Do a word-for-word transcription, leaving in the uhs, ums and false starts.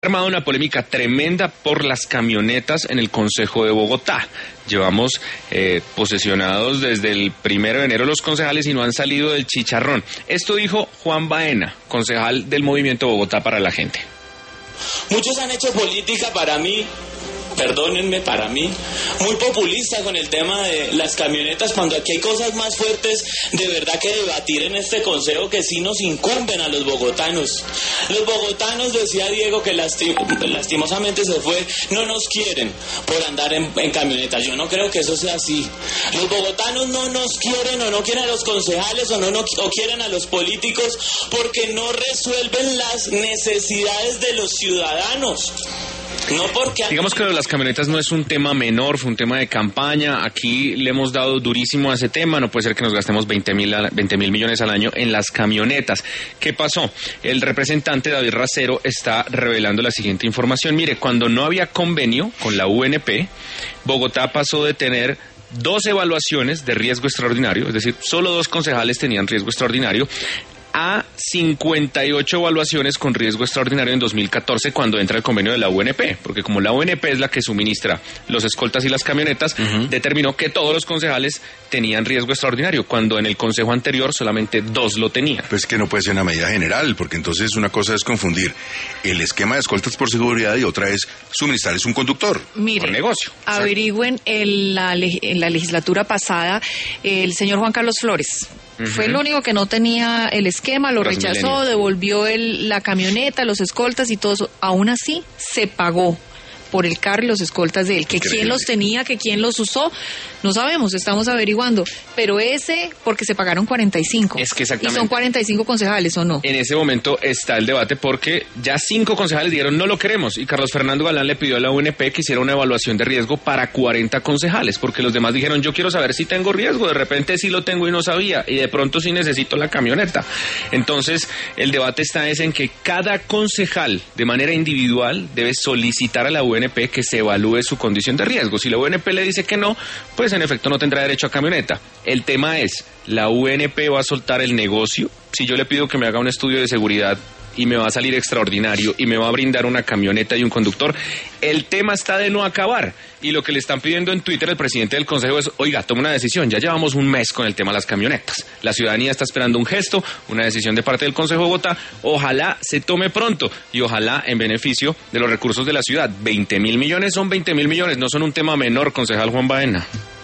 armado una polémica tremenda por las camionetas en el Consejo de Bogotá. Llevamos eh, posesionados desde el primero de enero los concejales y no han salido del chicharrón. Esto dijo Juan Baena, concejal del Movimiento Bogotá para la Gente. Muchos han hecho política para mí, perdónenme, para mí, muy populista con el tema de las camionetas, cuando aquí hay cosas más fuertes de verdad que debatir en este consejo que sí nos incumben a los bogotanos. Los bogotanos, decía Diego, que lasti- lastimosamente se fue, no nos quieren por andar en, en camionetas. Yo no creo que eso sea así. Los bogotanos no nos quieren o no quieren a los concejales o no, no o quieren a los políticos porque no resuelven las necesidades de los ciudadanos. No porque... Digamos que las camionetas no es un tema menor, fue un tema de campaña. Aquí le hemos dado durísimo a ese tema. No puede ser que nos gastemos veinte mil millones al año en las camionetas. ¿Qué pasó? El representante David Racero está revelando la siguiente información. Mire, cuando no había convenio con la U N P, Bogotá pasó de tener dos evaluaciones de riesgo extraordinario, es decir, solo dos concejales tenían riesgo extraordinario, a cincuenta y ocho evaluaciones con riesgo extraordinario en dos mil catorce cuando entra el convenio de la U N P, porque como la U N P es la que suministra los escoltas y las camionetas, uh-huh. determinó que todos los concejales tenían riesgo extraordinario, cuando en el consejo anterior solamente dos lo tenían. Pues que no puede ser una medida general, porque entonces una cosa es confundir el esquema de escoltas por seguridad y otra es suministrarles un conductor. Mire, por negocio. Averigüen en la, en la legislatura pasada el señor Juan Carlos Flores. Uh-huh. Fue el único que no tenía el esquema, lo rechazó, Transmilenio. Devolvió el, la camioneta, los escoltas y todo eso. Aún así, se pagó por el carro y los escoltas de él. Que quién los tenía, que quién los usó, no sabemos, estamos averiguando. Pero ese, porque se pagaron cuarenta y cinco. Es que exactamente. Y son cuarenta y cinco concejales, ¿o no? En ese momento está el debate porque ya cinco concejales dijeron no lo queremos y Carlos Fernando Galán le pidió a la U N P que hiciera una evaluación de riesgo para cuarenta concejales, porque los demás dijeron yo quiero saber si tengo riesgo, de repente sí lo tengo y no sabía, y de pronto sí necesito la camioneta. Entonces, el debate está es en que cada concejal de manera individual debe solicitar a la U N P que se evalúe su condición de riesgo. Si la U N P le dice que no, pues en efecto no tendrá derecho a camioneta. El tema es, ¿la U N P va a soltar el negocio? Si yo le pido que me haga un estudio de seguridad y me va a salir extraordinario y me va a brindar una camioneta y un conductor, el tema está de no acabar. Y lo que le están pidiendo en Twitter el presidente del Consejo es, oiga, tome una decisión, ya llevamos un mes con el tema de las camionetas. La ciudadanía está esperando un gesto, una decisión de parte del Consejo de Bogotá, ojalá se tome pronto y ojalá en beneficio de los recursos de la ciudad. veinte mil millones son veinte mil millones, no son un tema menor, concejal Juan Baena.